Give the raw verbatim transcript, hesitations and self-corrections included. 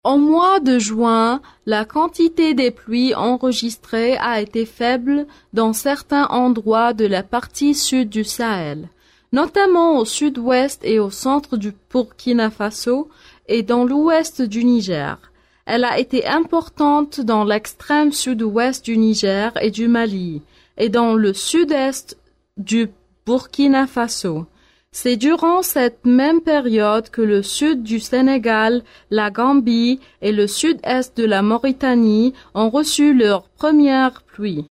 Au mois de juin, la quantité des pluies enregistrées a été faible dans certains endroits de la partie sud du Sahel, notamment au sud-ouest et au centre du Burkina Faso et dans l'ouest du Niger. Elle a été importante dans l'extrême sud-ouest du Niger et du Mali et dans le sud-est du Burkina Faso. C'est durant cette même période que le sud du Sénégal, la Gambie et le sud-est de la Mauritanie ont reçu leurs premières pluies.